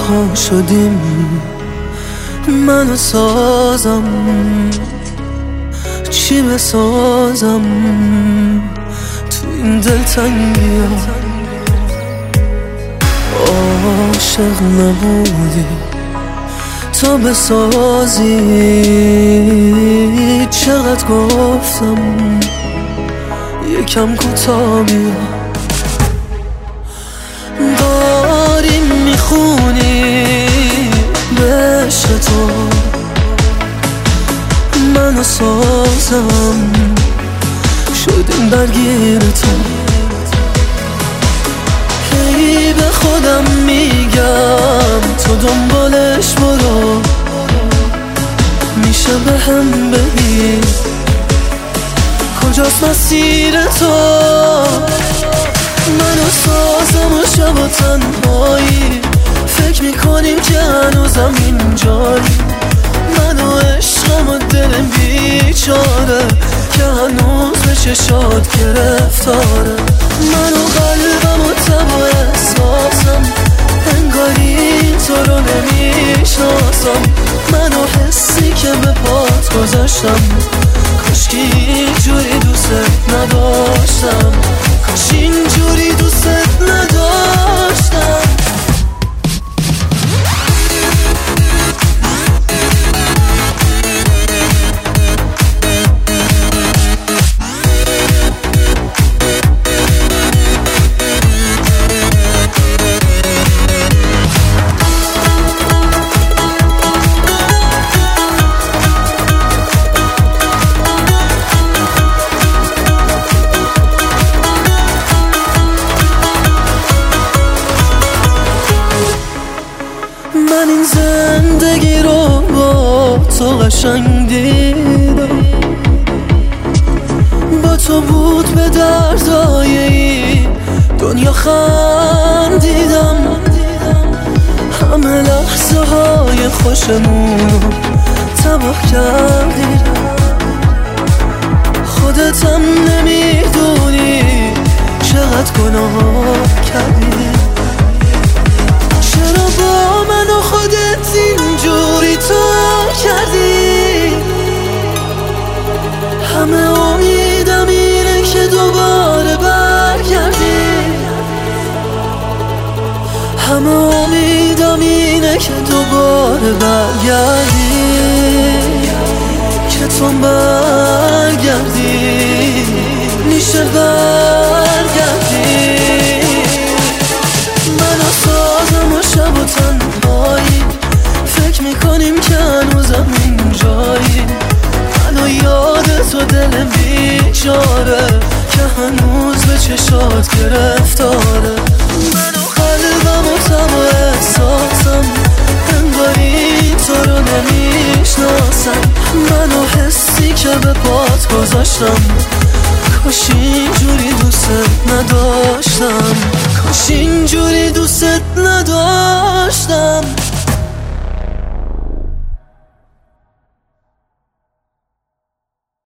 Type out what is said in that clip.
تنها شدیم، منو سازم چی بسازم تو این دلتنگی ها. عاشق نبودی تا بسازی، چقدر گفتم یکم کوتاه بیا. داری میخونی به عشق تو، منو سازم شدیم درگیر تو. هی به خودم میگم تو دنبالش برو، میشه به هم بگی کجاست مسیر تو. منو سازم و شب و تنهایی فکر میکنیم که هنوزم اینجایی. منو عشقم و دلم بیچاره که هنوز به چشات گرفتاره. منو قلبم و تب و احساسم انگاری تو رو نمیشناسم. منو حسی که به پات گذاشتم، کاش اینجوری دوست نداشتم، کاش اینجوری دوست نداشتم. من این زندگی رو با تو قشنگ دیدم، با تو بود به دردای این دنیا خندیدم. همه لحظه های خوشمون رو تباه کردی، خودتم نمیدونی چقدر گناه کردی. چرا با من و خودت اینجوری تو کردی؟ همه امیدم اینه که دوباره برگردی، همه امیدم اینه که دوباره برگردی، که تو برگردی، میشه برگردی. منو سازم و شب و تنهایی فکر میکنیم که هنوزم اینجایی. منو یاد تو دلم بیچاره که هنوز به چشات گرفتاره. منو قلبم و تب و احساسم انگاری تو رو نمیشناسم. منو حسی که به پات گذاشتم، کاش اینجوری دوست نداشتم، کاش اینجوری دوست نداشتم.